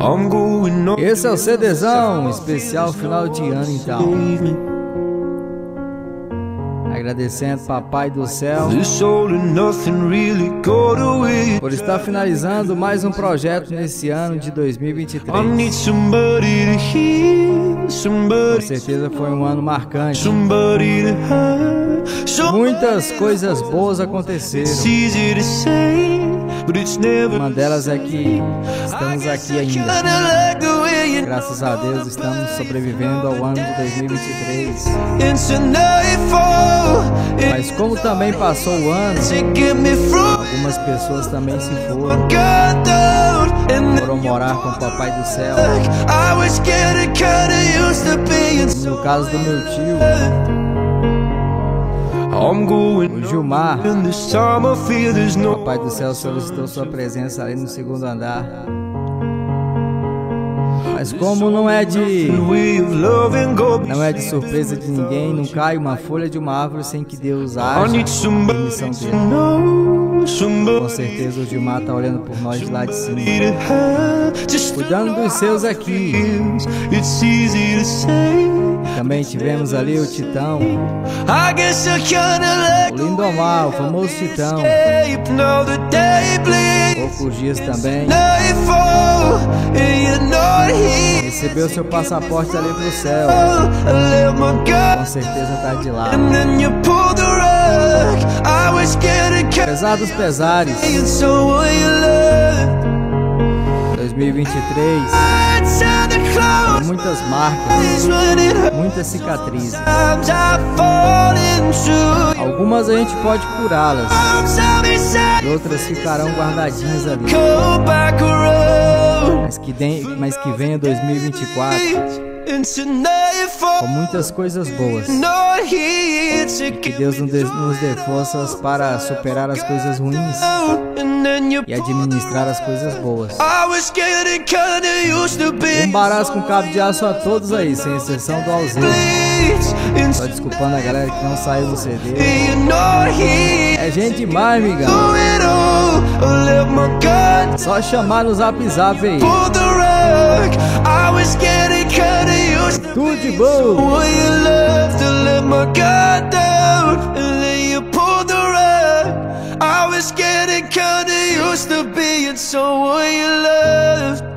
Esse é o CDzão, especial final de ano então. Agradecendo Papai do Céu por estar finalizando mais um projeto nesse ano de 2023. Com certeza foi um ano marcante. Muitas coisas boas aconteceram. Uma delas é que estamos aqui ainda. Graças a Deus estamos sobrevivendo ao ano de 2023. Mas como também passou o ano, algumas pessoas também se foram morar com o Papai do Céu. No caso do meu tio, o Gilmar, o Papai do Céu solicitou sua presença ali no segundo andar. Mas como não é de surpresa de ninguém, não cai uma folha de uma árvore sem que Deus haja a permissão dele. Com certeza o Gilmar tá olhando por nós de lá de cima, cuidando dos seus aqui. Também tivemos ali o Titão, o Lindomar, o famoso Titão. Poucos dias também recebeu seu passaporte ali pro céu. Com certeza tá de lá. Apesar dos pesares, 2023 tem muitas marcas, muitas cicatrizes. Algumas a gente pode curá-las, e outras ficarão guardadinhas ali. Mas que venha 2024 com muitas coisas boas. Que Deus nos dê forças para superar as coisas ruins e administrar as coisas boas. Um baraço com cabo de aço a todos aí, sem exceção do Alzeu. Só desculpando a galera que não saiu do CD. É gente demais, migão. Só chamar no Zap Zap aí. Tudo de bom. I was getting kinda used to being someone you loved.